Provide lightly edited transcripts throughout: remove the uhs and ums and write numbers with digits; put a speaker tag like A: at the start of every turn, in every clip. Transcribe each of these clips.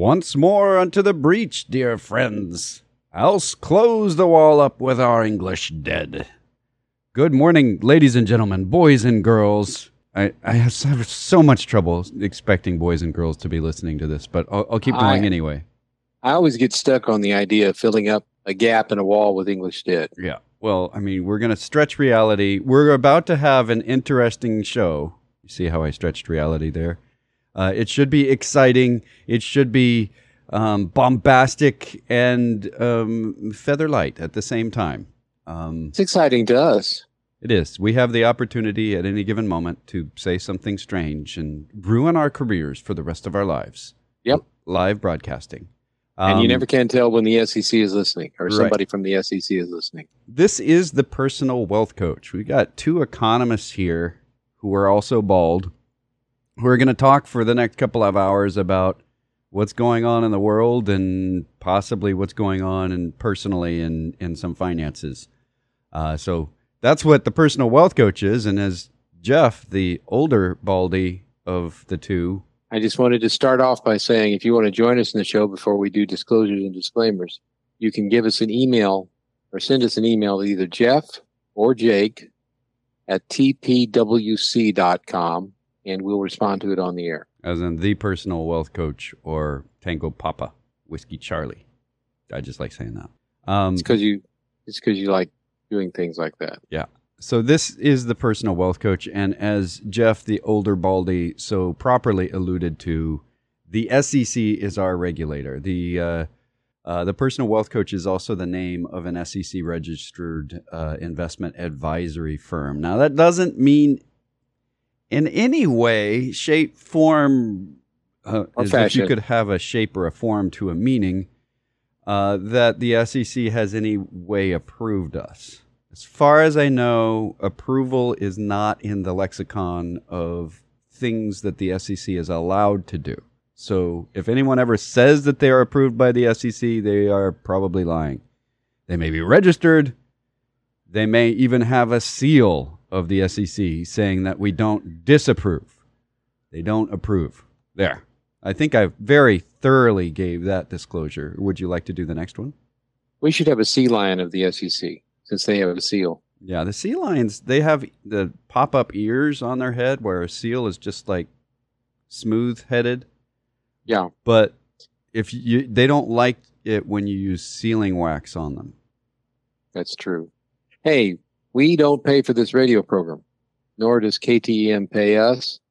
A: Once more unto the breach, dear friends, else close the wall up with our English dead. Good morning, ladies and gentlemen, boys and girls. I have so much trouble expecting boys and girls to be listening to this, but I'll keep going anyway.
B: I always get stuck on the idea of filling up a gap in a wall with English dead.
A: Yeah. Well, I mean, we're going to stretch reality. We're about to have an interesting show. You see how I stretched reality there? It should be exciting. It should be bombastic and featherlight at the same time.
B: It's exciting to us.
A: It is. We have the opportunity at any given moment to say something strange and ruin our careers for the rest of our lives.
B: Yep.
A: Live broadcasting.
B: And you never can tell when the SEC is listening or somebody from the SEC is listening.
A: This is the Personal Wealth Coach. We got two economists here who are also bald. We're going to talk for the next couple of hours about what's going on in the world and possibly what's going on personally in some finances. So that's what the Personal Wealth Coach is. And as Jeff, the older baldy of the two,
B: I just wanted to start off by saying if you want to join us in the show before we do disclosures and disclaimers, you can give us an email or send us an email to either Jeff or Jake at tpwc.com. And we'll respond to it on the air.
A: As in the Personal Wealth Coach or Tango Papa, Whiskey Charlie. I just like saying that.
B: It's because you like doing things like that.
A: Yeah. So this is the Personal Wealth Coach. And as Jeff, the older baldy, so properly alluded to, the SEC is our regulator. The Personal Wealth Coach is also the name of an SEC registered investment advisory firm. Now, that doesn't mean in any way, shape, form, as if you could have a shape or a form to a meaning, that the SEC has any way approved us. As far as I know, approval is not in the lexicon of things that the SEC is allowed to do. So if anyone ever says that they are approved by the SEC, they are probably lying. They may be registered. They may even have a seal of the SEC saying that we don't disapprove. They don't approve. There. I think I very thoroughly gave that disclosure. Would you like to do the next one?
B: We should have a sea lion of the SEC since they have a seal.
A: Yeah, the sea lions, they have the pop-up ears on their head where a seal is just like smooth-headed.
B: Yeah.
A: But they don't like it when you use sealing wax on them.
B: That's true. Hey, we don't pay for this radio program, nor does KTEM pay us.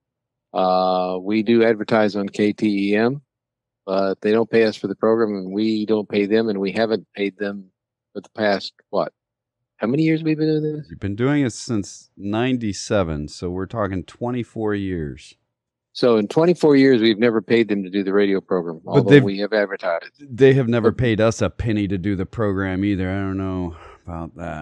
B: We do advertise on KTEM, but they don't pay us for the program, and we don't pay them, and we haven't paid them for the past, how many years have we been doing this?
A: We've been doing it since 97, so we're talking 24 years.
B: So in 24 years, we've never paid them to do the radio program, although we have advertised.
A: They have never paid us a penny to do the program either. I don't know about that.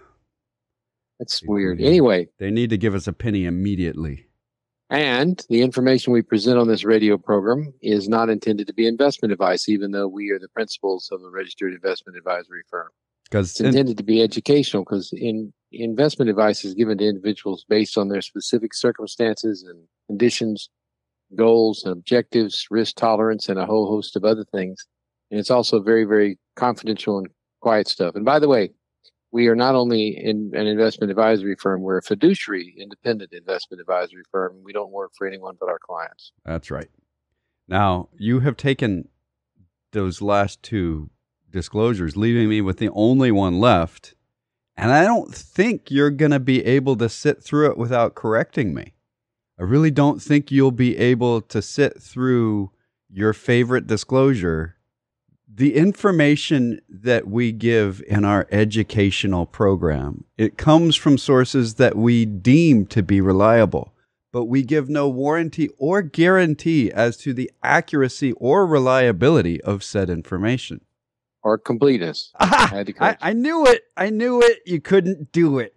B: That's weird. Anyway.
A: They need to give us a penny immediately.
B: And the information we present on this radio program is not intended to be investment advice, even though we are the principals of a registered investment advisory firm. It's intended to be educational because investment advice is given to individuals based on their specific circumstances and conditions, goals and objectives, risk tolerance, and a whole host of other things. And it's also very, very confidential and quiet stuff. And by the way, we are not only an investment advisory firm, we're a fiduciary independent investment advisory firm. We don't work for anyone but our clients.
A: That's right. Now, you have taken those last two disclosures, leaving me with the only one left. And I don't think you're going to be able to sit through it without correcting me. I really don't think you'll be able to sit through your favorite disclosure. The information that we give in our educational program, it comes from sources that we deem to be reliable, but we give no warranty or guarantee as to the accuracy or reliability of said information.
B: Or completeness.
A: I knew it. I knew it. You couldn't do it.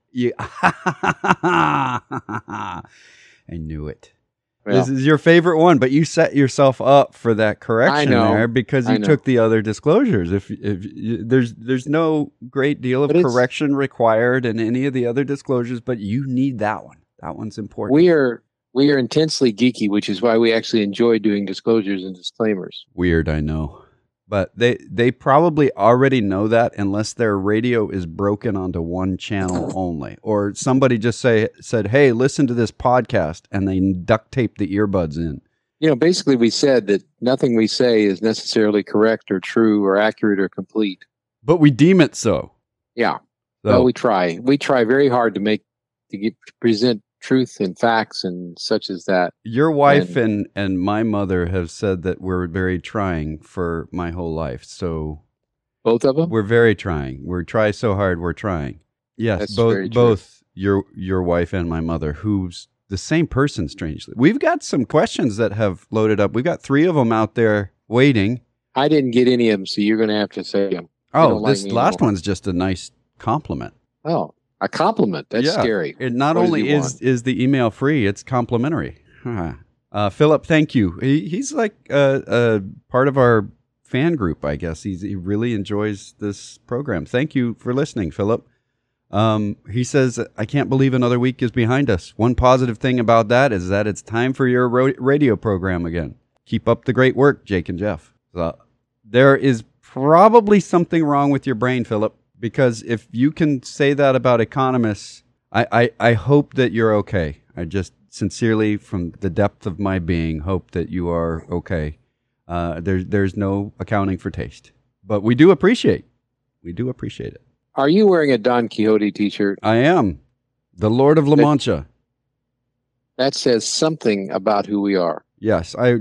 A: I knew it. Well, this is your favorite one, but you set yourself up for that correction there because you took the other disclosures. If there's no great deal of correction required in any of the other disclosures, but you need that one. That one's important.
B: We are intensely geeky, which is why we actually enjoy doing disclosures and disclaimers.
A: Weird, I know. But they probably already know that unless their radio is broken onto one channel only. Or somebody just said, hey, listen to this podcast, and they duct tape the earbuds in.
B: Basically we said that nothing we say is necessarily correct or true or accurate or complete.
A: But we deem it so.
B: Yeah. So, well, we try. We try very hard to present truth and facts and such as that.
A: Your wife and my mother have said that we're very trying for my whole life. So
B: both of them?
A: We're very trying. We try so hard, we're trying. Yes,
B: that's
A: both your wife and my mother, who's the same person, strangely. We've got some questions that have loaded up. We've got 3 of them out there waiting.
B: I didn't get any of them, so you're going to have to say them.
A: Oh, this last one's just a nice compliment.
B: Oh, a compliment. That's scary.
A: It not only is the email free, it's complimentary. Philip, thank you. He's like a part of our fan group, I guess. He really enjoys this program. Thank you for listening, Philip. He says, I can't believe another week is behind us. One positive thing about that is that it's time for your radio program again. Keep up the great work, Jake and Jeff. There is probably something wrong with your brain, Philip. Because if you can say that about economists, I hope that you're okay. I just sincerely, from the depth of my being, hope that you are okay. There's no accounting for taste. But we do appreciate it.
B: Are you wearing a Don Quixote t-shirt?
A: I am. The Lord of La Mancha.
B: That says something about who we are.
A: Yes. I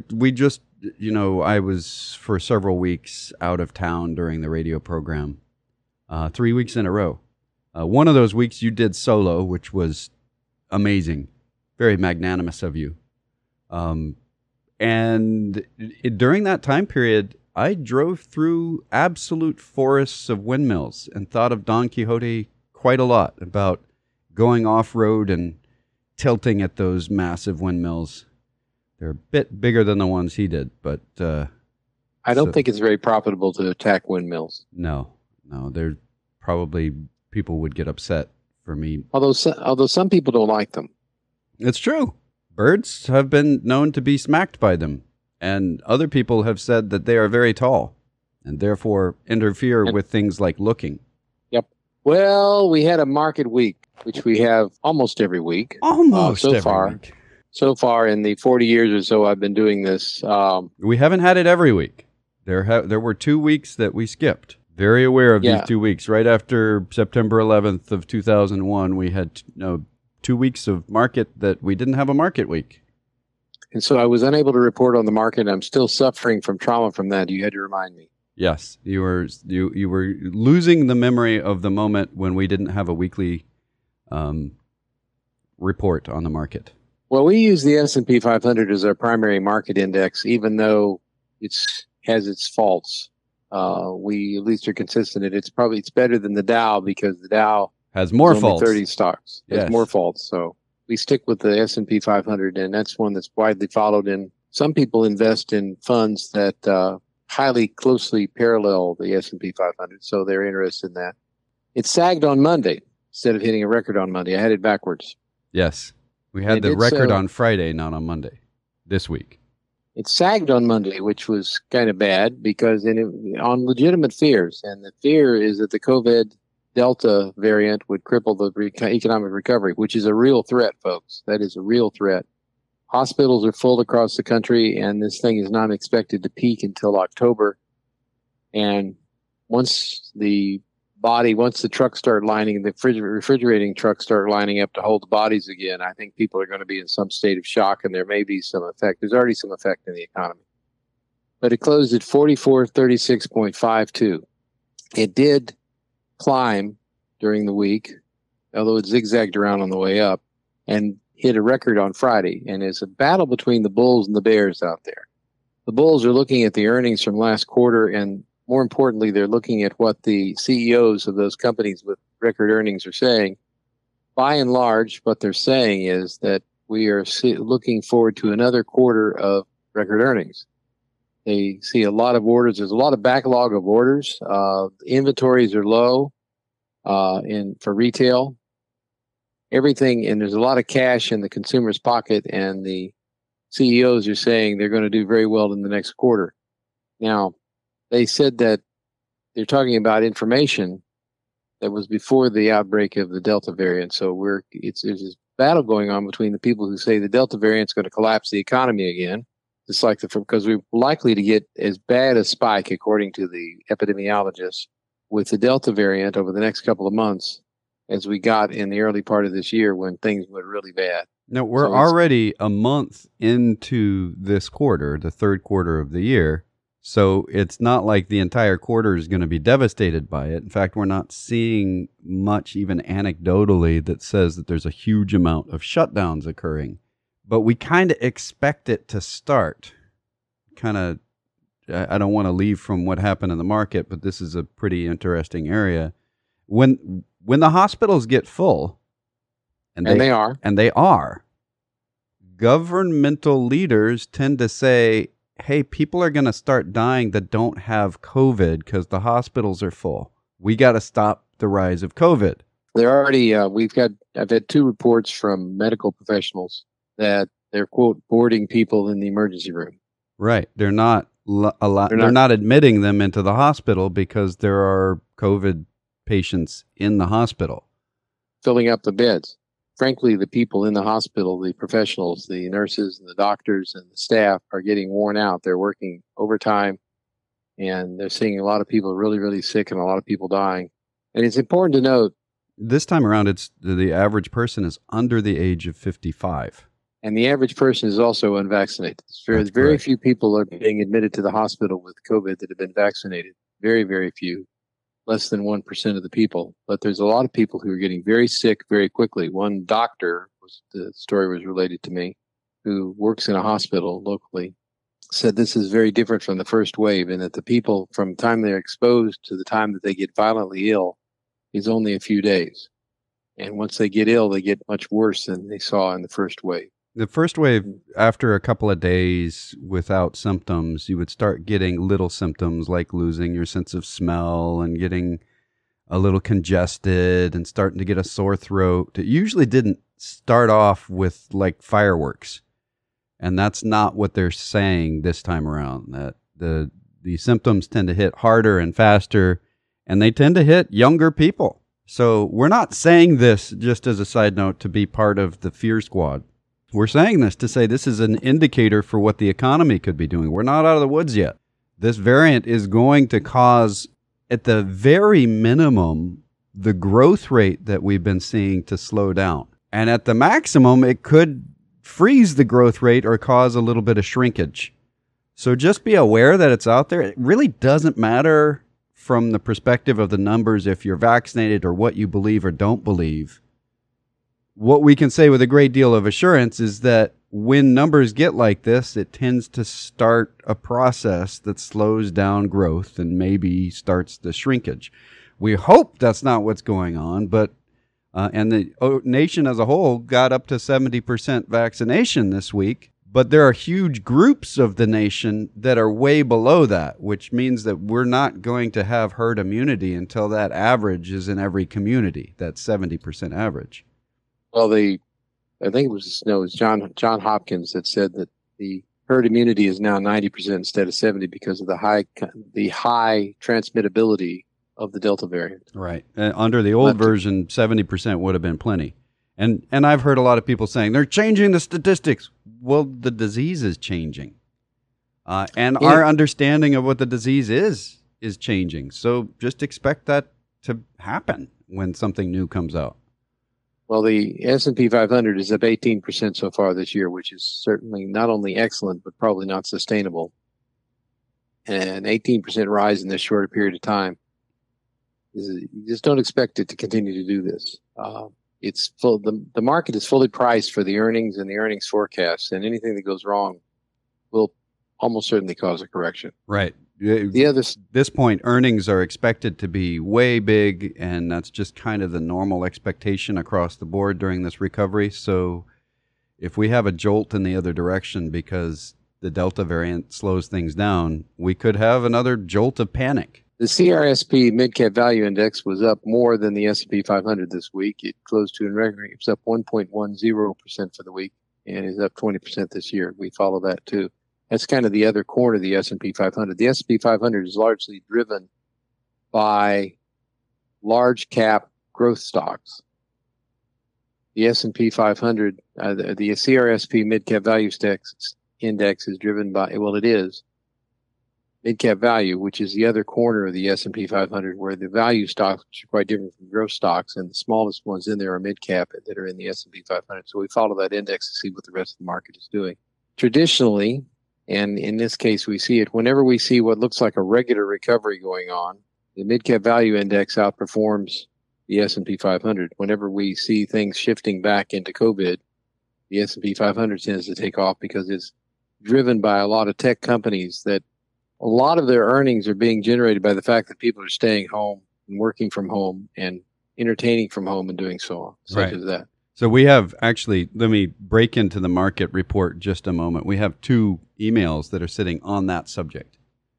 A: was for several weeks out of town during the radio program. 3 weeks in a row. One of those weeks you did solo, which was amazing. Very magnanimous of you. And during that time period, I drove through absolute forests of windmills and thought of Don Quixote quite a lot, about going off-road and tilting at those massive windmills. They're a bit bigger than the ones he did, but...
B: I don't think it's very profitable to attack windmills.
A: No, they're probably, people would get upset for me.
B: Although some people don't like them.
A: It's true. Birds have been known to be smacked by them, and other people have said that they are very tall and therefore interfere with things like looking. Yep.
B: Well, we had a market week, which we have almost every week.
A: Week.
B: So far in the 40 years or so I've been doing this.
A: We haven't had it every week. There were 2 weeks that we skipped. Very aware of these 2 weeks. Right after September 11th of 2001, we had 2 weeks of market that we didn't have a market week.
B: And so I was unable to report on the market. I'm still suffering from trauma from that. You had to remind me.
A: Yes, you were losing the memory of the moment when we didn't have a weekly report on the market.
B: Well, we use the S&P 500 as our primary market index, even though it has its faults. We at least are consistent. It's better than the Dow, because the Dow
A: has more faults.
B: 30 stocks. It has more faults. So we stick with the S&P 500, and that's one that's widely followed. And some people invest in funds that highly closely parallel the S&P 500, so they're interested in that. It sagged on Monday instead of hitting a record on Monday. I had it backwards.
A: Yes. We had the record on Friday, not on Monday, this week.
B: It sagged on Monday, which was kind of bad because on legitimate fears. And the fear is that the COVID Delta variant would cripple the economic recovery, which is a real threat, folks. That is a real threat. Hospitals are full across the country, and this thing is not expected to peak until October. And once the trucks start lining, the refrigerating trucks start lining up to hold the bodies again, I think people are going to be in some state of shock, and there may be some effect. There's already some effect in the economy. But it closed at 4436.52. It did climb during the week, although it zigzagged around on the way up, and hit a record on Friday. And it's a battle between the bulls and the bears out there. The bulls are looking at the earnings from last quarter, and more importantly, they're looking at what the CEOs of those companies with record earnings are saying. By and large, what they're saying is that we are looking forward to another quarter of record earnings. They see a lot of orders. There's a lot of backlog of orders. Inventories are low for retail. everything, and there's a lot of cash in the consumer's pocket, and the CEOs are saying they're going to do very well in the next quarter. Now, they said that they're talking about information that was before the outbreak of the Delta variant. So there's this battle going on between the people who say the Delta variant is going to collapse the economy again, just like because we're likely to get as bad a spike, according to the epidemiologists, with the Delta variant over the next couple of months as we got in the early part of this year when things went really bad.
A: No, we're already a month into this quarter, the third quarter of the year. So it's not like the entire quarter is going to be devastated by it. In fact, we're not seeing much, even anecdotally, that says that there's a huge amount of shutdowns occurring. But we kind of expect it to start. I don't want to leave from what happened in the market, but this is a pretty interesting area. When the hospitals get full, and they are, governmental leaders tend to say, hey, people are going to start dying that don't have COVID because the hospitals are full. We got to stop the rise of COVID.
B: They're already, I've had 2 reports from medical professionals that they're, quote, boarding people in the emergency room.
A: Right. They're not admitting them into the hospital because there are COVID patients in the hospital.
B: Filling up the beds. Frankly, the people in the hospital, the professionals, the nurses and the doctors and the staff are getting worn out. They're working overtime, and they're seeing a lot of people really, really sick and a lot of people dying. And it's important to note,
A: this time around, it's the average person is under the age of 55.
B: And the average person is also unvaccinated. Very few people are being admitted to the hospital with COVID that have been vaccinated. Very, very few. Less than 1% of the people. But there's a lot of people who are getting very sick very quickly. One doctor, the story was related to me, who works in a hospital locally, said this is very different from the first wave, and that the people, from the time they're exposed to the time that they get violently ill, is only a few days. And once they get ill, they get much worse than they saw in the first wave.
A: The first wave, after a couple of days without symptoms, you would start getting little symptoms like losing your sense of smell and getting a little congested and starting to get a sore throat. It usually didn't start off with like fireworks. And that's not what they're saying this time around, that the symptoms tend to hit harder and faster, and they tend to hit younger people. So we're not saying this, just as a side note, to be part of the fear squad. We're saying this to say this is an indicator for what the economy could be doing. We're not out of the woods yet. This variant is going to cause, at the very minimum, the growth rate that we've been seeing to slow down. And at the maximum, it could freeze the growth rate or cause a little bit of shrinkage. So just be aware that it's out there. It really doesn't matter from the perspective of the numbers if you're vaccinated or what you believe or don't believe. What we can say with a great deal of assurance is that when numbers get like this, it tends to start a process that slows down growth and maybe starts the shrinkage. We hope that's not what's going on, but and the nation as a whole got up to 70% vaccination this week, but there are huge groups of the nation that are way below that, which means that we're not going to have herd immunity until that average is in every community, that 70% average.
B: Well, I think it was John Hopkins that said that the herd immunity is now 90% instead of 70% because of the high transmittability of the Delta variant.
A: Right. Under the old version, 70% would have been plenty. And I've heard a lot of people saying they're changing the statistics. Well, the disease is changing. Our understanding of what the disease is changing. So just expect that to happen when something new comes out.
B: Well, the S&P 500 is up 18% so far this year, which is certainly not only excellent, but probably not sustainable. And 18% rise in this shorter period of time. You just don't expect it to continue to do this. It's full. The market is fully priced for the earnings and the earnings forecasts, and anything that goes wrong will almost certainly cause a correction.
A: Right. This point, earnings are expected to be way big, and that's just kind of the normal expectation across the board during this recovery. So if we have a jolt in the other direction because the Delta variant slows things down, we could have another jolt of panic.
B: The CRSP Midcap Value Index was up more than the S&P 500 this week. It closed to, in record, it was up 1.10% for the week and is up 20% this year. We follow that too. That's kind of the other corner of the S&P 500. The S&P 500 is largely driven by large cap growth stocks. The S&P 500, the CRSP Midcap Value Index is driven by, well, it is Midcap Value, which is the other corner of the S&P 500, where the value stocks, which are quite different from growth stocks, and the smallest ones in there are midcap that are in the S&P 500. So we follow that index to see what the rest of the market is doing. Traditionally, and in this case we see it, whenever we see what looks like a regular recovery going on, the Midcap Value Index outperforms the S&P 500. Whenever we see things shifting back into COVID, the S&P 500 tends to take off because it's driven by a lot of tech companies that a lot of their earnings are being generated by the fact that people are staying home and working from home and entertaining from home and doing so on, such as that.
A: So we have actually, let me break into the market report just a moment. We have 2 emails that are sitting on that subject.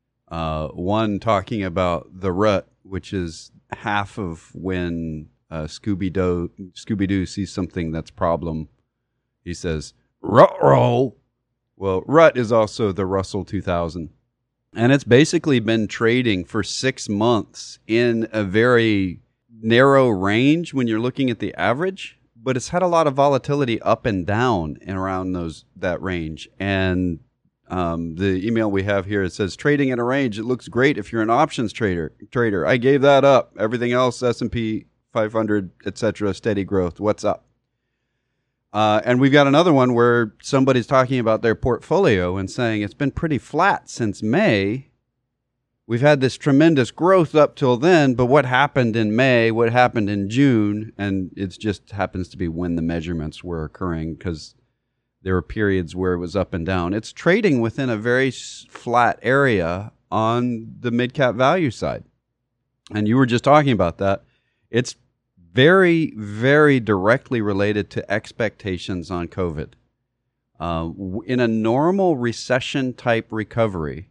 A: One talking about the rut, which is half of when Scooby-Doo sees something that's problem. He says, "Ruh-roh." Well, rut is also the Russell 2000. And it's basically been trading for 6 months in a very narrow range when you're looking at the average, but it's had a lot of volatility up and down and around that range. And the email we have here, it says, trading at a range, it looks great if you're an options trader. I gave that up. Everything else, S&P 500, etc., steady growth. What's up? And we've got another one where somebody's talking about their portfolio and saying it's been pretty flat since May. We've had this tremendous growth up till then, but what happened in May, what happened in June, and it just happens to be when the measurements were occurring because there were periods where it was up and down. It's trading within a very flat area on the mid-cap value side. And you were just talking about that. It's very, very directly related to expectations on COVID. In a normal recession-type recovery,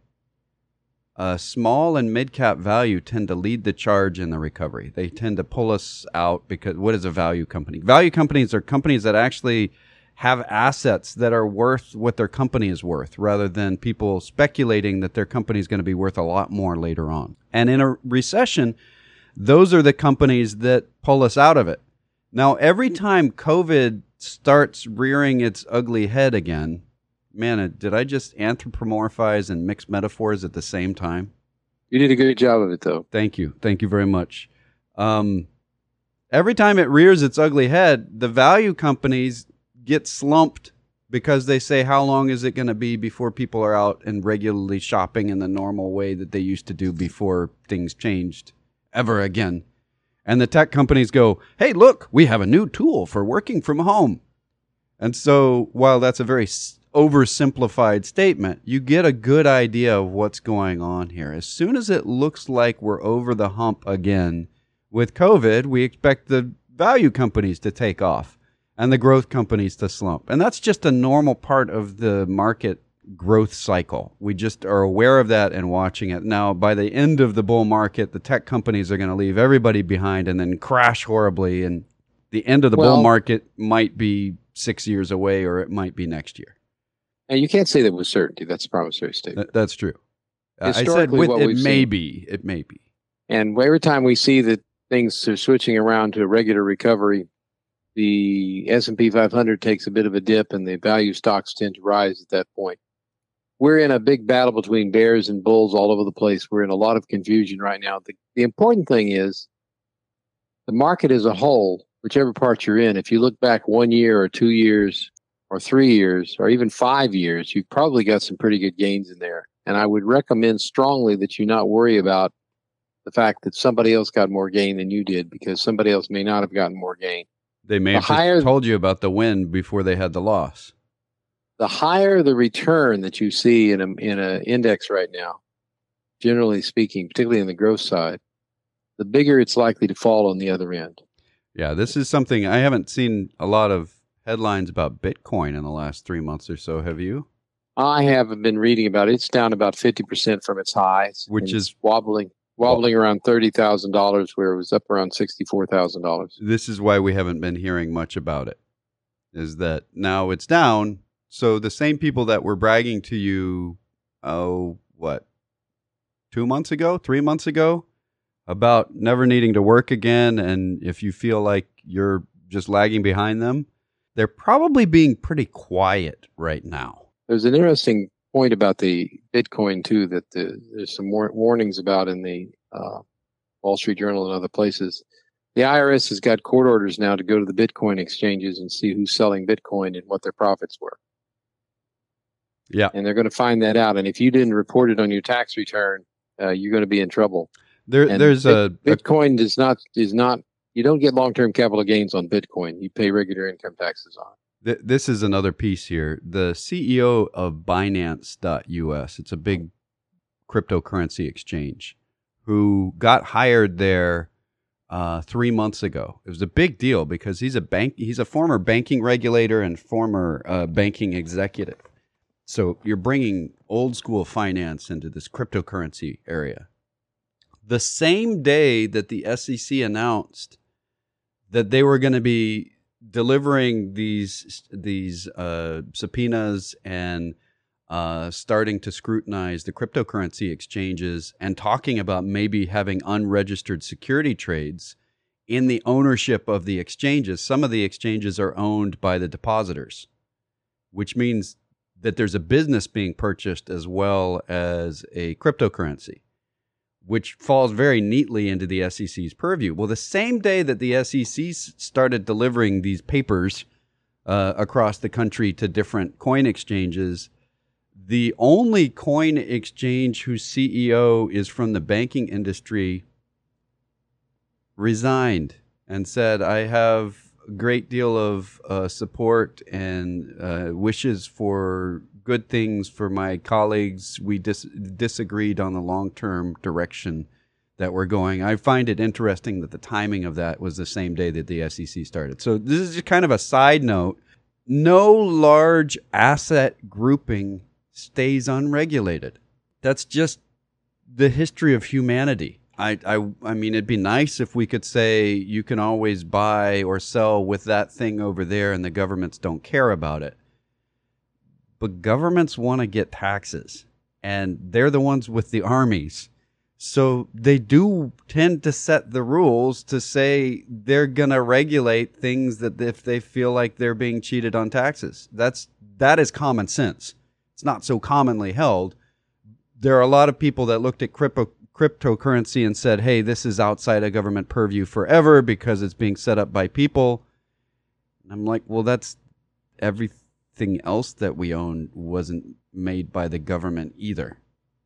A: small and mid-cap value tend to lead the charge in the recovery. They tend to pull us out because what is a value company? Value companies are companies that actually have assets that are worth what their company is worth rather than people speculating that their company is going to be worth a lot more later on. And in a recession, those are the companies that pull us out of it. Now, every time COVID starts rearing its ugly head again, man, did I just anthropomorphize and mix metaphors at the same time?
B: You did a good job of it, though.
A: Thank you. Thank you very much. Every time it rears its ugly head, the value companies get slumped because they say, how long is it going to be before people are out and regularly shopping in the normal way that they used to do before things changed ever again? And the tech companies go, hey, look, we have a new tool for working from home. And so while that's a very oversimplified statement, you get a good idea of what's going on here. As soon as it looks like we're over the hump again with COVID, we expect the value companies to take off and the growth companies to slump. And that's just a normal part of the market growth cycle. We just are aware of that and watching it. Now, by the end of the bull market, the tech companies are going to leave everybody behind and then crash horribly. And the end of the bull market might be 6 years away, or it might be next year.
B: And you can't say that with certainty. That's a promissory statement.
A: That's true. I said with it may be. It may be.
B: And every time we see that things are switching around to a regular recovery, the S&P 500 takes a bit of a dip and the value stocks tend to rise at that point. We're in a big battle between bears and bulls all over the place. We're in a lot of confusion right now. The important thing is the market as a whole, whichever part you're in, if you look back 1 year or 2 years or 3 years or even 5 years, you've probably got some pretty good gains in there. And I would recommend strongly that you not worry about the fact that somebody else got more gain than you did, because somebody else may not have gotten more gain.
A: They may have just told you about the win before they had the loss.
B: The higher the return that you see in an index right now, generally speaking, particularly in the growth side, the bigger it's likely to fall on the other end.
A: Yeah, this is something I haven't seen a lot of headlines about Bitcoin in the last 3 months or so. Have you?
B: I haven't been reading about it. It's down about 50% from its highs,
A: which is
B: wobbling. wobbling around $30,000 where it was up around $64,000.
A: This is why we haven't been hearing much about it, is that now it's down. So the same people that were bragging to you, 2 months ago, 3 months ago, about never needing to work again, and if you feel like you're just lagging behind them, they're probably being pretty quiet right now.
B: There's an interesting point about the Bitcoin, too, that there's some more warnings about in the Wall Street Journal and other places. The IRS has got court orders now to go to the Bitcoin exchanges and see who's selling Bitcoin and what their profits were.
A: Yeah.
B: And they're going to find that out. And if you didn't report it on your tax return, you're going to be in trouble. Bitcoin is not, you don't get long-term capital gains on Bitcoin. You pay regular income taxes on it.
A: This is another piece here. The CEO of Binance.us, it's a big cryptocurrency exchange, who got hired there 3 months ago. It was a big deal because he's a former banking regulator and former banking executive. So you're bringing old school finance into this cryptocurrency area. The same day that the SEC announced that they were going to be delivering these subpoenas and starting to scrutinize the cryptocurrency exchanges and talking about maybe having unregistered security trades in the ownership of the exchanges. Some of the exchanges are owned by the depositors, which means that there's a business being purchased as well as a cryptocurrency, which falls very neatly into the SEC's purview. Well, the same day that the SEC started delivering these papers across the country to different coin exchanges, the only coin exchange whose CEO is from the banking industry resigned and said, I have a great deal of support and wishes for good things for my colleagues. We disagreed on the long-term direction that we're going. I find it interesting that the timing of that was the same day that the SEC started. So this is just kind of a side note. No large asset grouping stays unregulated. That's just the history of humanity. I mean, it'd be nice if we could say you can always buy or sell with that thing over there and the governments don't care about it. But governments want to get taxes, and they're the ones with the armies. So they do tend to set the rules to say they're going to regulate things that if they feel like they're being cheated on taxes. That is common sense. It's not so commonly held. There are a lot of people that looked at cryptocurrency and said, hey, this is outside of government purview forever because it's being set up by people. And I'm like, well, that's everything else that we own wasn't made by the government either.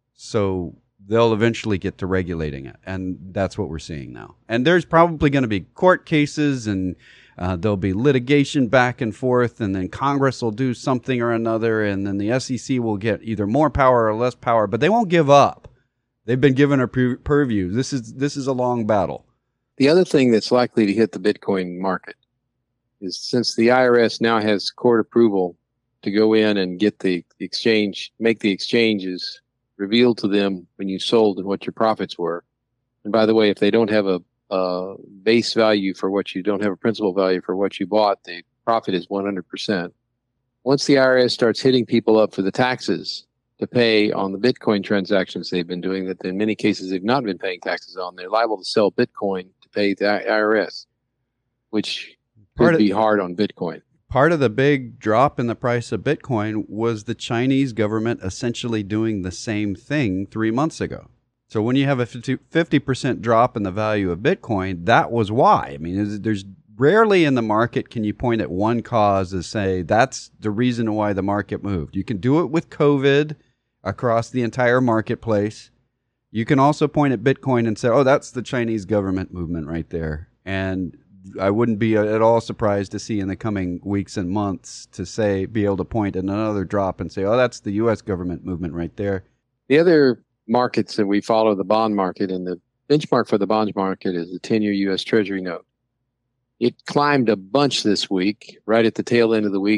A: So they'll eventually get to regulating it. And that's what we're seeing now. And there's probably going to be court cases and there'll be litigation back and forth. And then Congress will do something or another. And then the SEC will get either more power or less power. But they won't give up. They've been given a purview. This is a long battle.
B: The other thing that's likely to hit the Bitcoin market is since the IRS now has court approval to go in and get the exchange, make the exchanges reveal to them when you sold and what your profits were. And by the way, if they don't have a base value for what you don't have a principal value for what you bought, the profit is 100%. Once the IRS starts hitting people up for the taxes to pay on the Bitcoin transactions they've been doing that in many cases they've not been paying taxes on, they're liable to sell Bitcoin to pay the IRS, which could be hard on Bitcoin.
A: Part of the big drop in the price of Bitcoin was the Chinese government essentially doing the same thing 3 months ago. So when you have a 50% drop in the value of Bitcoin, that was why. I mean, there's rarely in the market can you point at one cause and say that's the reason why the market moved. You can do it with COVID across the entire marketplace. You can also point at Bitcoin and say, oh, that's the Chinese government movement right there. And I wouldn't be at all surprised to see in the coming weeks and months be able to point at another drop and say, oh, that's the U.S. government movement right there.
B: The other markets that we follow, the bond market, and the benchmark for the bond market is the 10-year U.S. Treasury note. It climbed a bunch this week, right at the tail end of the week,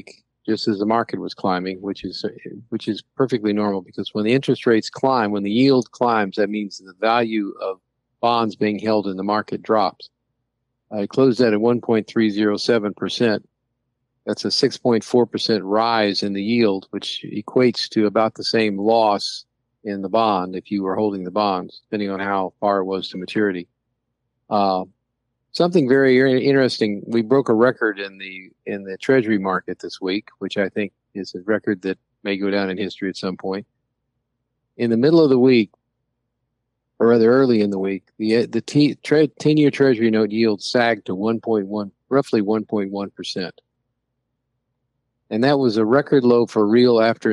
B: just as the market was climbing, which is perfectly normal, because when the interest rates climb, when the yield climbs, that means the value of bonds being held in the market drops. It closed at 1.307%. That's a 6.4% rise in the yield, which equates to about the same loss in the bond if you were holding the bonds, depending on how far it was to maturity. Something very interesting. We broke a record in the Treasury market this week, which I think is a record that may go down in history at some point. In the middle of the week, or rather early in the week, the 10-year Treasury note yield sagged to roughly 1.1%. And that was a record low for real after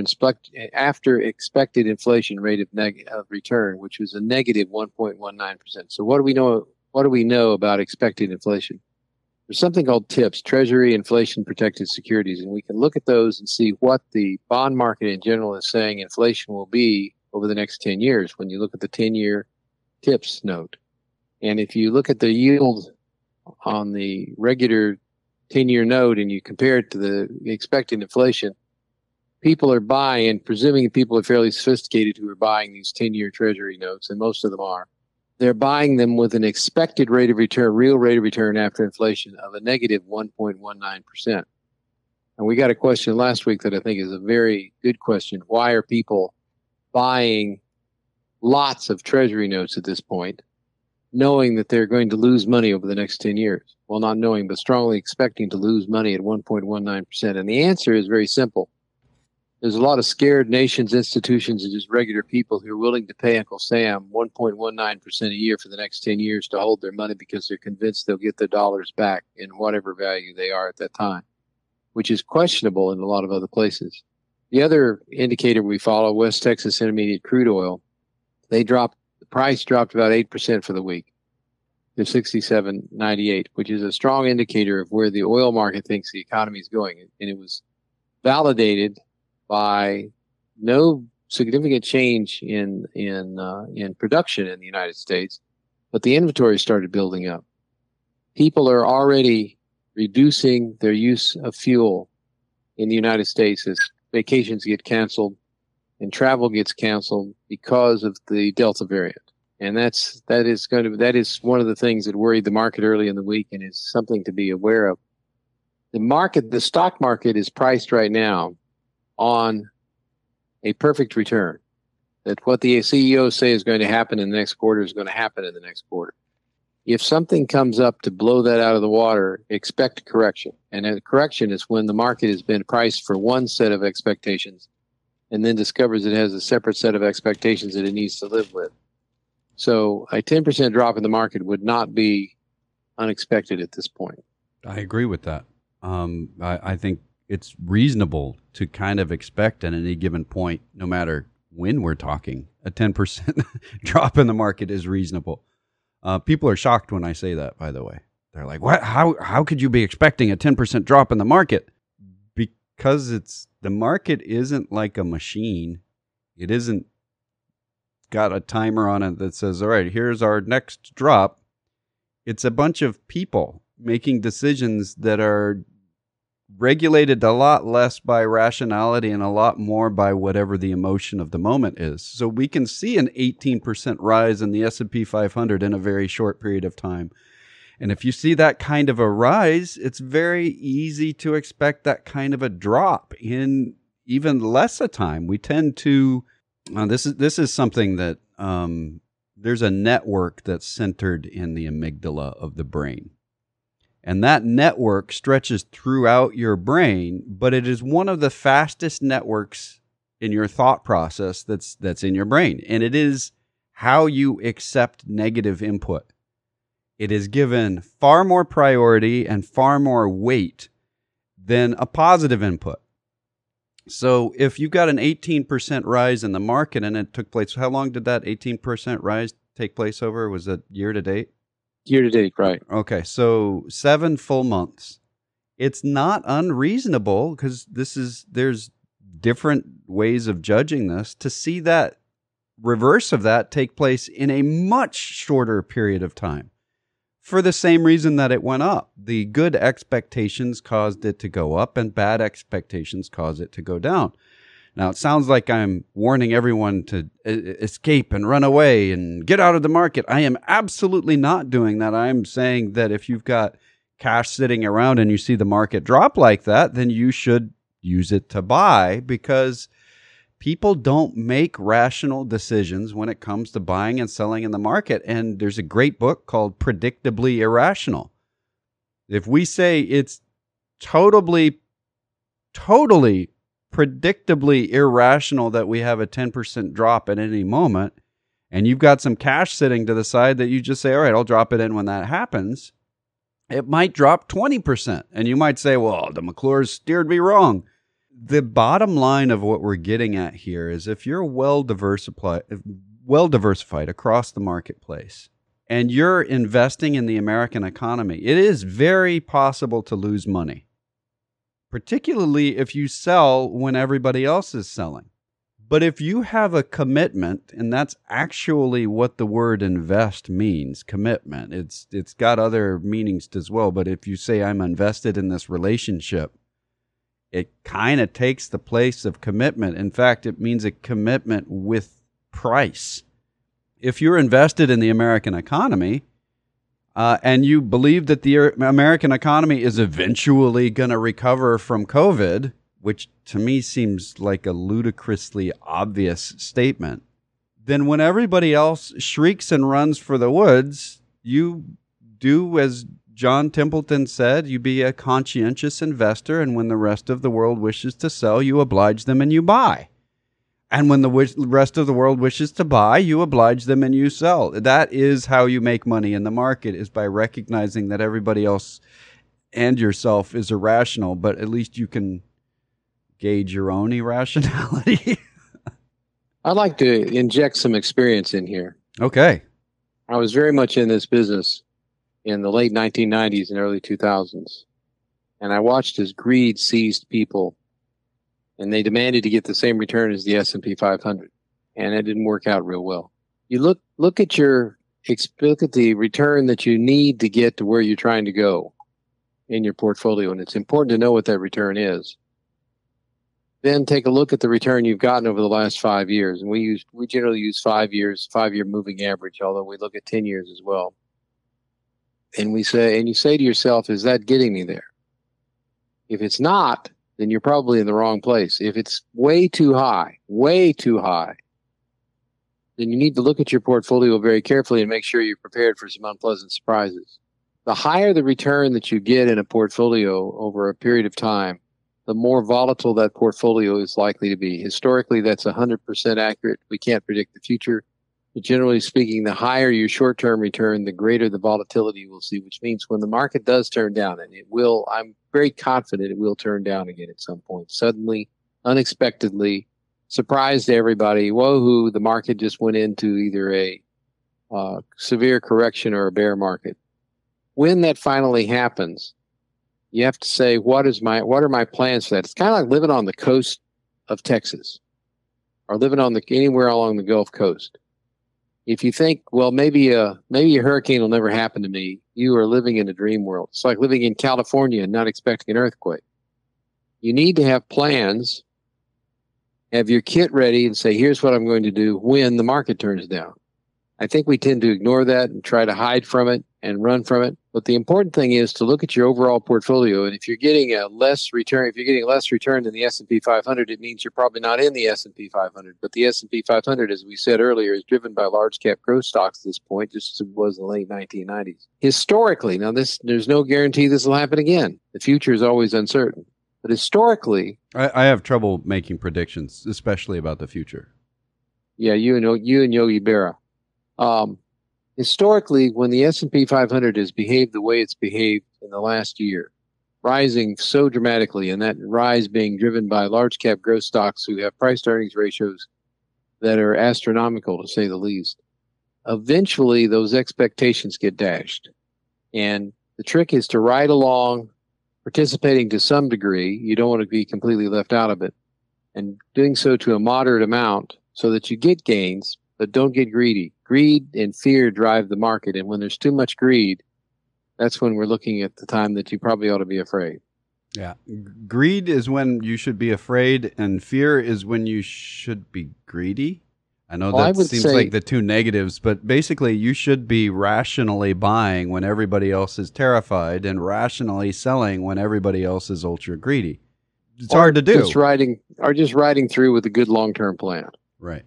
B: expected inflation rate of return, which was a negative 1.19%. So what do we know? What do we know about expected inflation? There's something called TIPS, Treasury Inflation Protected Securities, and we can look at those and see what the bond market in general is saying inflation will be over the next 10 years when you look at the 10-year TIPS note. And if you look at the yield on the regular 10-year note and you compare it to the expected inflation, people are buying, and presuming people are fairly sophisticated who are buying these 10-year Treasury notes, and most of them are, they're buying them with an expected rate of return, real rate of return after inflation of a negative 1.19%. And we got a question last week that I think is a very good question. Why are people buying lots of Treasury notes at this point, knowing that they're going to lose money over the next 10 years? Well, not knowing, but strongly expecting to lose money at 1.19%. And the answer is very simple. There's a lot of scared nations, institutions, and just regular people who are willing to pay Uncle Sam 1.19% a year for the next 10 years to hold their money because they're convinced they'll get their dollars back in whatever value they are at that time, which is questionable in a lot of other places. The other indicator we follow, West Texas Intermediate crude oil, the price dropped about 8% for the week to $67.98, which is a strong indicator of where the oil market thinks the economy is going. And it was validated by no significant change in production in the United States, but the inventory started building up. People are already reducing their use of fuel in the United States as vacations get canceled and travel gets canceled because of the Delta variant. And that is one of the things that worried the market early in the week and is something to be aware of. The stock market is priced right now on a perfect return, that what the CEOs say is going to happen in the next quarter is going to happen in the next quarter. If something comes up to blow that out of the water, expect a correction. And a correction is when the market has been priced for one set of expectations and then discovers it has a separate set of expectations that it needs to live with. So a 10% drop in the market would not be unexpected at this point.
A: I agree with that. I think it's reasonable to kind of expect at any given point, no matter when we're talking, a 10% drop in the market is reasonable. People are shocked when I say that, by the way. They're like, "What? How could you be expecting a 10% drop in the market?" Because the market isn't like a machine. It isn't got a timer on it that says, "All right, here's our next drop." It's a bunch of people making decisions that are regulated a lot less by rationality and a lot more by whatever the emotion of the moment is. So we can see an 18% rise in the S&P 500 in a very short period of time. And if you see that kind of a rise, it's very easy to expect that kind of a drop in even less a time. We tend to, this is something that there's a network that's centered in the amygdala of the brain. And that network stretches throughout your brain, but it is one of the fastest networks in your thought process that's in your brain. And it is how you accept negative input. It is given far more priority and far more weight than a positive input. So if you've got an 18% rise in the market and it took place, how long did that 18% rise take place over? Was it year to date?
B: Year to date, right.
A: Okay, so 7 full months. It's not unreasonable, because there's different ways of judging this, to see that reverse of that take place in a much shorter period of time. for the same reason that it went up. The good expectations caused it to go up, and bad expectations caused it to go down. Now, it sounds like I'm warning everyone to escape and run away and get out of the market. I am absolutely not doing that. I'm saying that if you've got cash sitting around and you see the market drop like that, then you should use it to buy, because people don't make rational decisions when it comes to buying and selling in the market. And there's a great book called Predictably Irrational. If we say it's totally predictably irrational that we have a 10% drop at any moment, and you've got some cash sitting to the side that you just say, all right, I'll drop it in when that happens, it might drop 20%. And you might say, well, the McClures steered me wrong. The bottom line of what we're getting at here is if you're well diversified across the marketplace, and you're investing in the American economy, it is very possible to lose money, particularly if you sell when everybody else is selling. But if you have a commitment, and that's actually what the word invest means, commitment. It's got other meanings as well, but if you say I'm invested in this relationship, it kind of takes the place of commitment. In fact, it means a commitment with price. If you're invested in the American economy, and you believe that the American economy is eventually going to recover from COVID, which to me seems like a ludicrously obvious statement, then when everybody else shrieks and runs for the woods, you do as John Templeton said, you be a conscientious investor, and when the rest of the world wishes to sell, you oblige them and you buy. And when the rest of the world wishes to buy, you oblige them and you sell. That is how you make money in the market, is by recognizing that everybody else and yourself is irrational, but at least you can gauge your own irrationality.
B: I'd like to inject some experience in here.
A: Okay.
B: I was very much in this business in the late 1990s and early 2000s. And I watched as greed seized people, and they demanded to get the same return as the S&P 500. And it didn't work out real well. You look at the return that you need to get to where you're trying to go in your portfolio. And it's important to know what that return is. Then take a look at the return you've gotten over the last 5 years. And we generally use 5 years, 5-year moving average, although we look at 10 years as well. And you say to yourself, is that getting me there? If it's not, then you're probably in the wrong place. If it's way too high, then you need to look at your portfolio very carefully and make sure you're prepared for some unpleasant surprises. The higher the return that you get in a portfolio over a period of time, the more volatile that portfolio is likely to be. Historically, that's 100% accurate. We can't predict the future. But generally speaking, the higher your short-term return, the greater the volatility you will see, which means when the market does turn down, and it will, I'm very confident it will turn down again at some point. Suddenly, unexpectedly, surprise to everybody, whoa, the market just went into either a severe correction or a bear market. When that finally happens, you have to say, what are my plans for that? It's kind of like living on the coast of Texas or living anywhere along the Gulf Coast. If you think, well, maybe a hurricane will never happen to me, you are living in a dream world. It's like living in California and not expecting an earthquake. You need to have plans, have your kit ready, and say, here's what I'm going to do when the market turns down. I think we tend to ignore that and try to hide from it and run from it. But the important thing is to look at your overall portfolio. And if you're getting less return than the S&P 500, it means you're probably not in the S&P 500. But the S&P 500, as we said earlier, is driven by large cap growth stocks at this point, just as it was in the late 1990s. Historically, now there's no guarantee this will happen again. The future is always uncertain. But historically,
A: I have trouble making predictions, especially about the future.
B: Yeah, you and Yogi Berra. Historically, when the S&P 500 has behaved the way it's behaved in the last year, rising so dramatically, and that rise being driven by large cap growth stocks who have price to earnings ratios that are astronomical, to say the least, eventually those expectations get dashed. And the trick is to ride along, participating to some degree. You don't want to be completely left out of it, and doing so to a moderate amount so that you get gains, but don't get greedy. Greed and fear drive the market, and when there's too much greed, that's when we're looking at the time that you probably ought to be afraid.
A: Yeah. Greed is when you should be afraid, and fear is when you should be greedy. I know that seems like the two negatives, but basically you should be rationally buying when everybody else is terrified and rationally selling when everybody else is ultra greedy. It's hard to do.
B: Just riding through with a good long-term plan.
A: Right.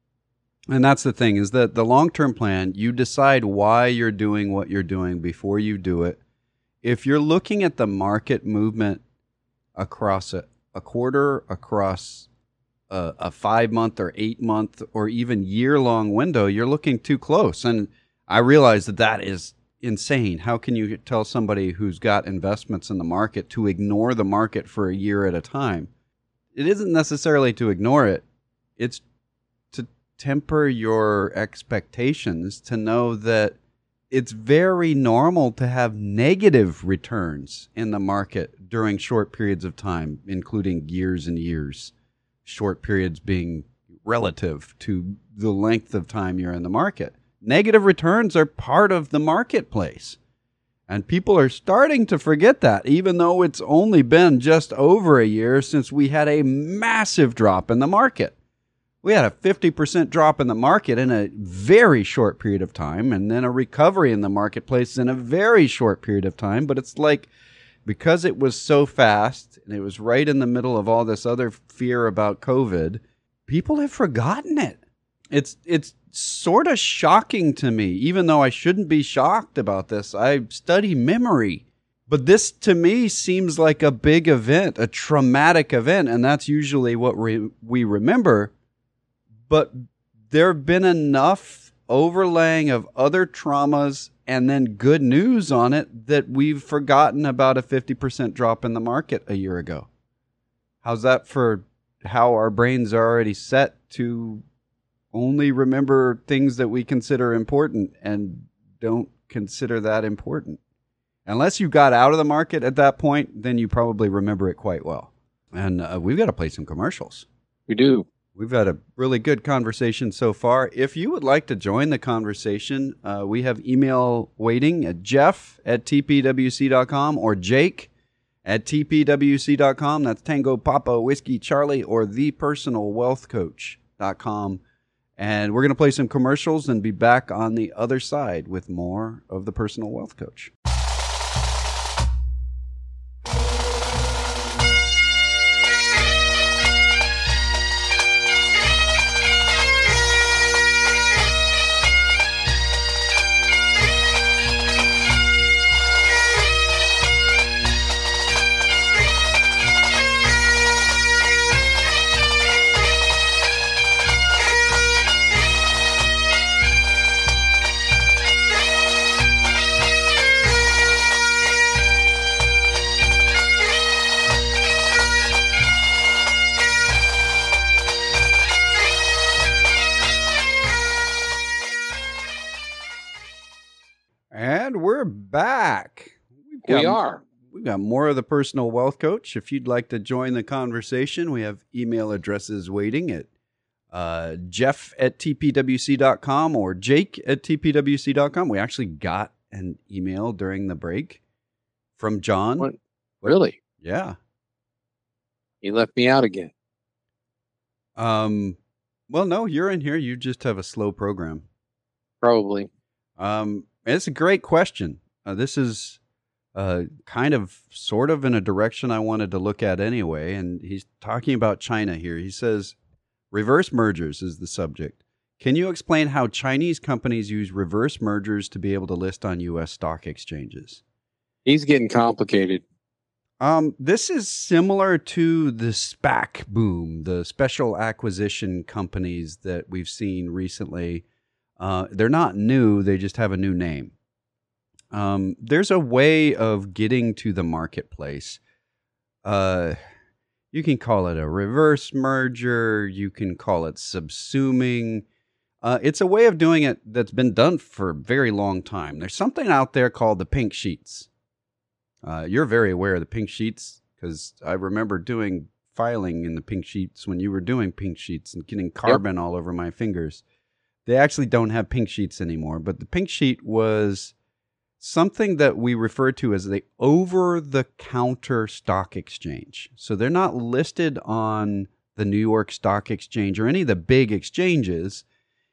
A: And that's the thing, is that the long-term plan, you decide why you're doing what you're doing before you do it. If you're looking at the market movement across a quarter, across a 5-month or 8-month or even year-long window, you're looking too close. And I realize that is insane. How can you tell somebody who's got investments in the market to ignore the market for a year at a time? It isn't necessarily to ignore it. It's to temper your expectations, to know that it's very normal to have negative returns in the market during short periods of time, including years and years. Short periods being relative to the length of time you're in the market. Negative returns are part of the marketplace. And people are starting to forget that, even though it's only been just over a year since we had a massive drop in the market. We had a 50% drop in the market in a very short period of time, and then a recovery in the marketplace in a very short period of time. But it's like, because it was so fast and it was right in the middle of all this other fear about COVID, people have forgotten it. It's sort of shocking to me, even though I shouldn't be shocked about this. I study memory. But this, to me, seems like a big event, a traumatic event, and that's usually what we remember. But there have been enough overlaying of other traumas and then good news on it that we've forgotten about a 50% drop in the market a year ago. How's that for how our brains are already set to only remember things that we consider important and don't consider that important? Unless you got out of the market at that point, then you probably remember it quite well. And we've got to play some commercials.
B: We do.
A: We've had a really good conversation so far. If you would like to join the conversation, we have email waiting at jeff@tpwc.com or jake@tpwc.com. That's Tango Papa Whiskey Charlie, or thepersonalwealthcoach.com. And we're going to play some commercials and be back on the other side with more of The Personal Wealth Coach. And we're back.
B: We are.
A: We've got more of The Personal Wealth Coach. If you'd like to join the conversation, we have email addresses waiting at jeff@tpwc.com or jake@tpwc.com. We actually got an email during the break from John.
B: What? Really?
A: Yeah.
B: He left me out again.
A: Well, no, you're in here. You just have a slow program.
B: Probably.
A: It's a great question. This is kind of sort of in a direction I wanted to look at anyway. And he's talking about China here. He says, reverse mergers is the subject. Can you explain how Chinese companies use reverse mergers to be able to list on U.S. stock exchanges?
B: He's getting complicated.
A: This is similar to the SPAC boom, the special acquisition companies that we've seen recently. They're not new, they just have a new name. There's a way of getting to the marketplace. You can call it a reverse merger, you can call it subsuming. It's a way of doing it that's been done for a very long time. There's something out there called the pink sheets. You're very aware of the pink sheets because I remember doing filing in the pink sheets when you were doing pink sheets and getting carbon all over my fingers. They actually don't have pink sheets anymore, but the pink sheet was something that we refer to as the over-the-counter stock exchange. So they're not listed on the New York Stock Exchange or any of the big exchanges.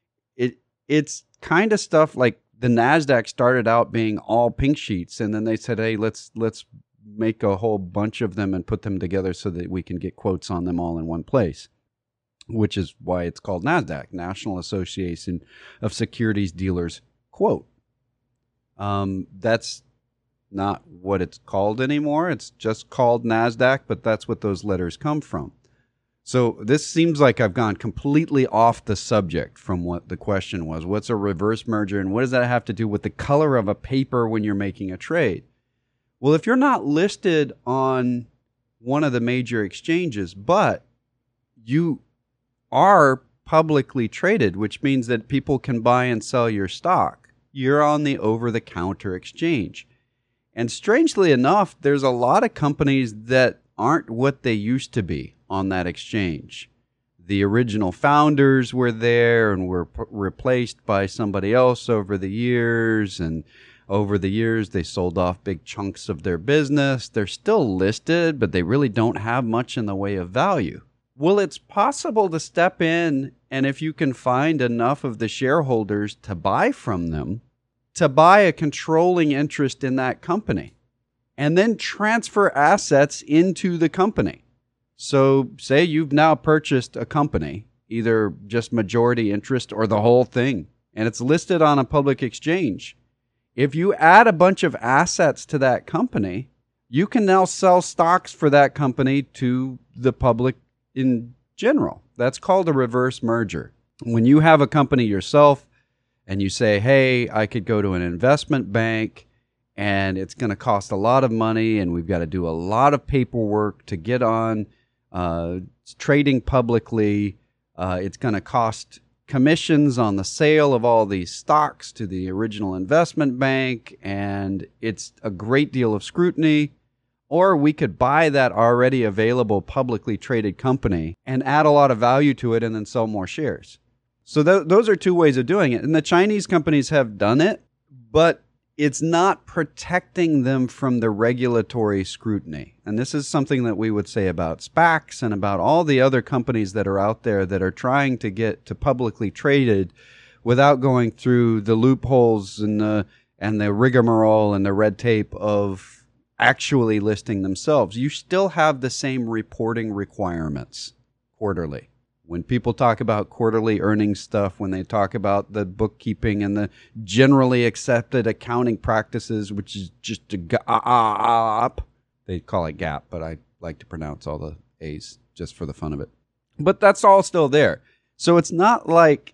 A: It's kind of stuff like the NASDAQ started out being all pink sheets, and then they said, hey, let's make a whole bunch of them and put them together so that we can get quotes on them all in one place, which is why it's called NASDAQ, National Association of Securities Dealers quote. That's not what it's called anymore. It's just called NASDAQ, but that's what those letters come from. So this seems like I've gone completely off the subject from what the question was. What's a reverse merger, and what does that have to do with the color of a paper when you're making a trade? Well, if you're not listed on one of the major exchanges, but you are publicly traded, which means that people can buy and sell your stock, you're on the over-the-counter exchange. And strangely enough, there's a lot of companies that aren't what they used to be on that exchange. The original founders were there and were replaced by somebody else over the years, and over the years they sold off big chunks of their business. They're still listed, but they really don't have much in the way of value. Well, it's possible to step in, and if you can find enough of the shareholders to buy from them, to buy a controlling interest in that company, and then transfer assets into the company. So say you've now purchased a company, either just majority interest or the whole thing, and it's listed on a public exchange. If you add a bunch of assets to that company, you can now sell stocks for that company to the public in general. That's called a reverse merger. When you have a company yourself and you say, hey, I could go to an investment bank and it's going to cost a lot of money and we've got to do a lot of paperwork to get on trading publicly. It's going to cost commissions on the sale of all these stocks to the original investment bank, and it's a great deal of scrutiny. Or we could buy that already available publicly traded company and add a lot of value to it and then sell more shares. So those are two ways of doing it. And the Chinese companies have done it, but it's not protecting them from the regulatory scrutiny. And this is something that we would say about SPACs and about all the other companies that are out there that are trying to get to publicly traded without going through the loopholes and the rigmarole and the red tape of actually listing themselves. You still have the same reporting requirements quarterly. When people talk about quarterly earnings stuff, when they talk about the bookkeeping and the generally accepted accounting practices, which is just a GAAP, they call it GAAP, but I like to pronounce all the A's just for the fun of it. But that's all still there. So it's not like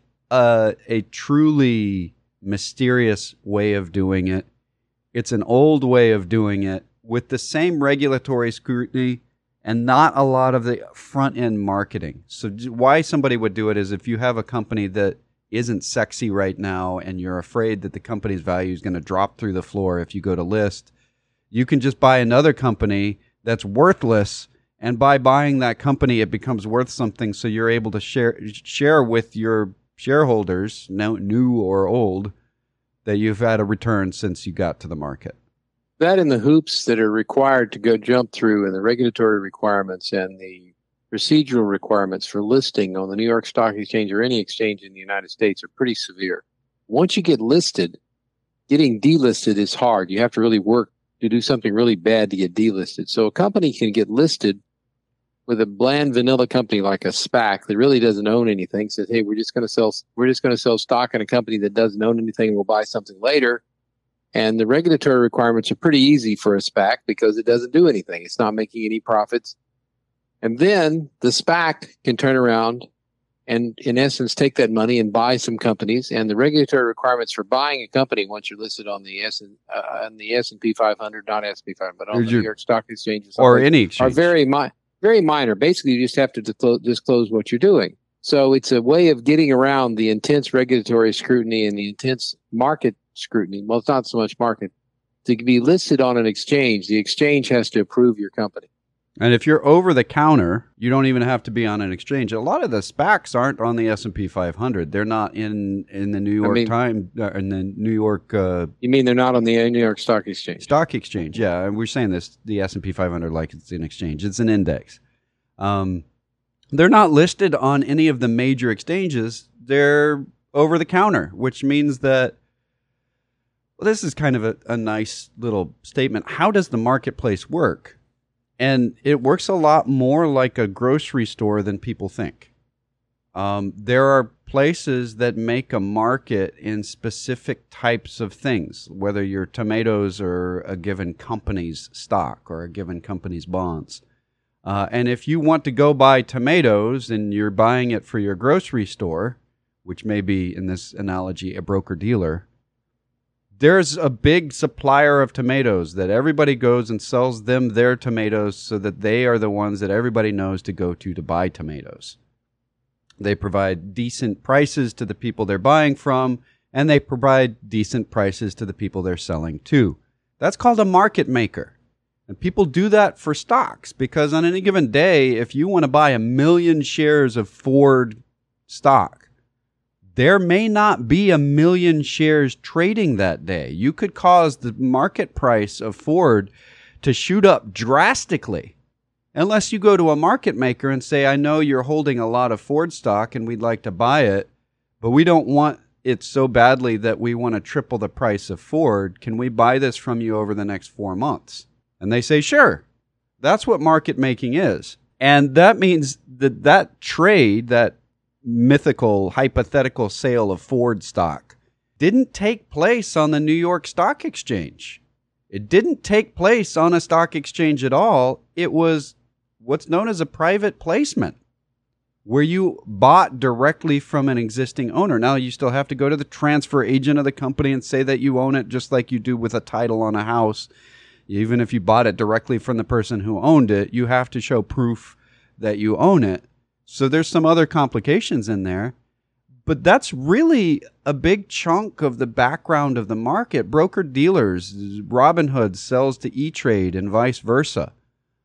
A: a truly mysterious way of doing it. It's an old way of doing it with the same regulatory scrutiny and not a lot of the front-end marketing. So why somebody would do it is if you have a company that isn't sexy right now and you're afraid that the company's value is going to drop through the floor if you go to list, you can just buy another company that's worthless, and by buying that company, it becomes worth something, so you're able to share with your shareholders, new or old, that you've had a return since you got to the market.
B: That and the hoops that are required to go jump through, and the regulatory requirements and the procedural requirements for listing on the New York Stock Exchange or any exchange in the United States are pretty severe. Once you get listed, getting delisted is hard. You have to really work to do something really bad to get delisted. So a company can get listed with a bland vanilla company like a SPAC that really doesn't own anything, says, hey, we're just going to sell stock in a company that doesn't own anything, and we'll buy something later. And the regulatory requirements are pretty easy for a SPAC because it doesn't do anything. It's not making any profits. And then the SPAC can turn around and, in essence, take that money and buy some companies. And the regulatory requirements for buying a company once you're listed on the S&P 500, not S&P 500, but on the New York Stock Exchange
A: or any exchange,
B: are very minor. Basically, you just have to disclose what you're doing. So it's a way of getting around the intense regulatory scrutiny and the intense market scrutiny. Well, it's not so much market. To be listed on an exchange, the exchange has to approve your company.
A: And if you're over the counter, you don't even have to be on an exchange. A lot of the SPACs aren't on the S&P 500. They're not in the New York Times, in the New York.
B: You mean they're not on the New York Stock Exchange?
A: Stock Exchange, yeah. And we're saying this, the S&P 500, like it's an exchange. It's an index. They're not listed on any of the major exchanges. They're over the counter, which means that, well, this is kind of a nice little statement. How does the marketplace work? And it works a lot more like a grocery store than people think. There are places that make a market in specific types of things, whether your tomatoes or a given company's stock or a given company's bonds. And if you want to go buy tomatoes and you're buying it for your grocery store, which may be, in this analogy, a broker-dealer, there's a big supplier of tomatoes that everybody goes and sells them their tomatoes so that they are the ones that everybody knows to go to buy tomatoes. They provide decent prices to the people they're buying from, and they provide decent prices to the people they're selling to. That's called a market maker. And people do that for stocks because on any given day, if you want to buy 1 million shares of Ford stock, there may not be 1 million shares trading that day. You could cause the market price of Ford to shoot up drastically unless you go to a market maker and say, I know you're holding a lot of Ford stock and we'd like to buy it, but we don't want it so badly that we want to triple the price of Ford. Can we buy this from you over the next 4 months? And they say, sure. That's what market making is. And that means that trade, that mythical, hypothetical sale of Ford stock didn't take place on the New York Stock Exchange. It didn't take place on a stock exchange at all. It was what's known as a private placement, where you bought directly from an existing owner. Now, you still have to go to the transfer agent of the company and say that you own it, just like you do with a title on a house. Even if you bought it directly from the person who owned it, you have to show proof that you own it. So there's some other complications in there, but that's really a big chunk of the background of the market. Broker-dealers, Robinhood sells to E-Trade and vice versa.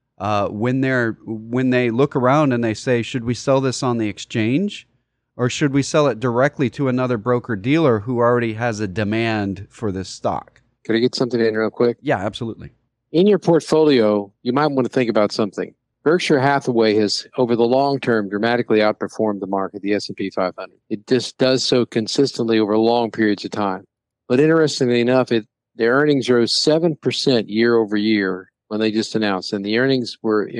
A: When they look around and they say, should we sell this on the exchange or should we sell it directly to another broker-dealer who already has a demand for this stock?
B: Could I get something in real quick?
A: Yeah, absolutely.
B: In your portfolio, you might want to think about something. Berkshire Hathaway has, over the long term, dramatically outperformed the market, the S&P 500. It just does so consistently over long periods of time. But interestingly enough, their earnings rose 7% year over year when they just announced. And the earnings were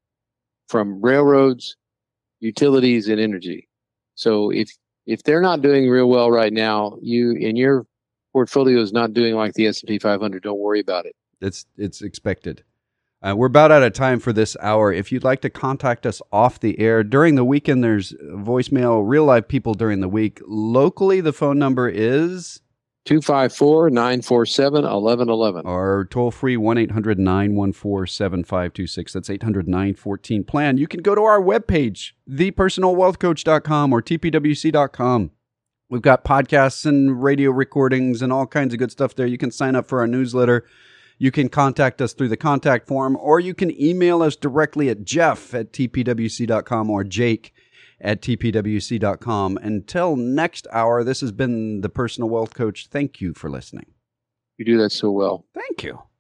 B: from railroads, utilities, and energy. So if they're not doing real well right now, your portfolio is not doing like the S&P 500, don't worry about it.
A: It's expected. We're about out of time for this hour. If you'd like to contact us off the air during the weekend, there's voicemail, real live people during the week. Locally, the phone number is
B: 254-947-1111.
A: Or toll free 1-800-914-7526. That's 800-914-PLAN. You can go to our webpage, thepersonalwealthcoach.com or tpwc.com. We've got podcasts and radio recordings and all kinds of good stuff there. You can sign up for our newsletter. You can contact us through the contact form, or you can email us directly at jeff@tpwc.com or jake@tpwc.com. Until next hour, this has been the Personal Wealth Coach. Thank you for listening.
B: You do that so well.
A: Thank you.